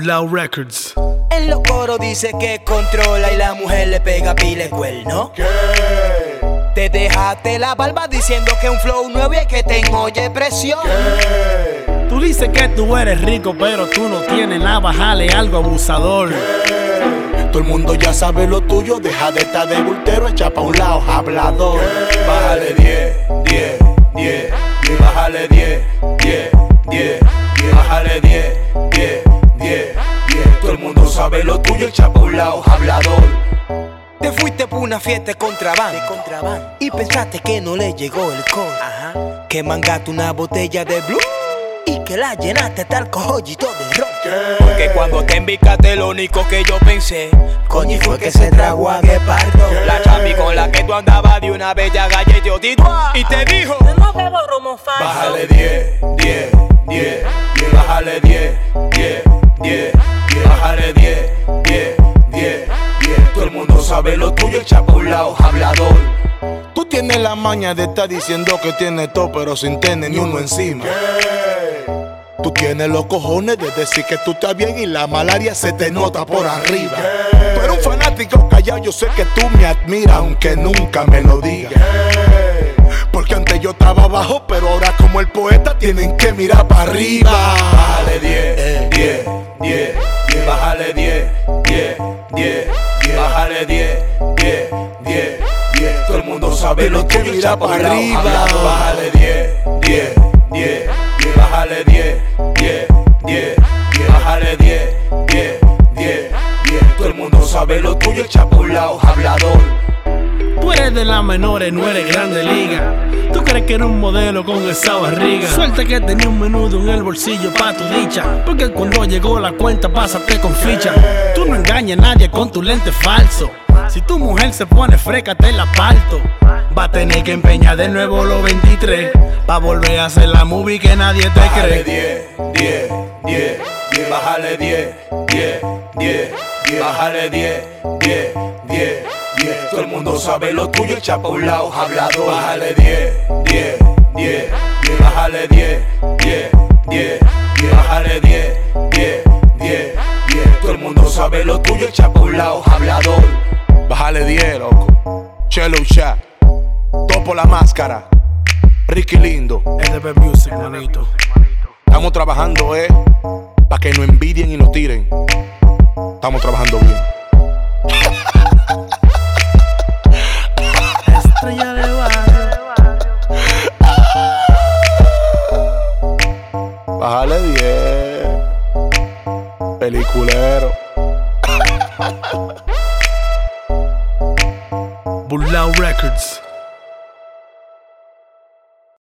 Burlao Records. En los coros dice que controla y la mujer le pega pile cuerno. ¿Qué? Te dejaste la barba diciendo que un flow nuevo y que te engolle presión. ¿Qué? Tú dices que tú eres rico, pero tú no tienes nada, bájale algo, abusador. Todo el mundo ya sabe lo tuyo, deja de estar de bultero, echa pa' un lado, hablador. Bájale 10, 10, 10, bájale 10, 10, 10, bájale 10, 10, 10, 10. Todo el mundo sabe lo tuyo, echa pa' un lado, hablador. Te fuiste por una fiesta de contrabando y pensaste que no le llegó el call. Que mangaste una botella de blue y que la llenaste hasta el cojollito de ron. Porque cuando te embicaste lo único que yo pensé, coño, fue que se tragó a Guepardo. La chami con la que tú andabas de una bella galleteo y te dijo: no bebo romo falso. Bájale 10, 10, 10, bájale 10, 10, 10, bájale 10, 10, 10, 10. Todo el mundo sabe lo tuyo, echa pa' un lado, hablador. Tú tienes la maña de estar diciendo que tienes todo, pero sin tener ni uno encima. Tú tienes los cojones de decir que tú estás bien y la malaria se te nota por arriba. Tú eres un fanático callado, yo sé que tú me admiras, aunque nunca me lo digas. Porque antes yo estaba abajo, pero ahora como el poeta tienen que mirar para arriba. Bájale 10, 10, 10, bájale 10, 10, 10, bájale 10, 10, 10, 10. Todo el mundo sabe lo que mira para arriba. Bájale 10, 10, 10, bájale 10, 10, 10, bájale 10, 10, 10, 10. Todo el mundo sabe lo tuyo, echa pa' un lado, hablador. Tú eres de las menores, no eres grande liga. Tú crees que eres un modelo con esa barriga. Suelta que tenía un menudo en el bolsillo pa' tu dicha, porque cuando llegó la cuenta pásate con ficha. Tú no engañas a nadie con tu lente falso. Si tu mujer se pone freca te la parto. Va a tener que empeñar de nuevo los 23 pa' volver a hacer la movie que nadie te Bájale cree. 10, 10, 10, bájale 10, 10, 10, bájale 10, 10, 10, 10. Todo el mundo sabe lo tuyo, echa pa' un lado, hablador. Bájale 10, 10, 10, bájale 10, 10, 10, bájale 10, 10, 10, 10. Todo el mundo sabe lo tuyo, echa pa' un lado, hablador. Bájale 10, loco. Chelo Shaq, Topo la Máscara, Ricky Lindo. LB Music, manito. Estamos trabajando, pa' que nos envidien y nos tiren. Estamos trabajando bien. Estrella de barrio. Bájale 10, peliculero. Burlao Records.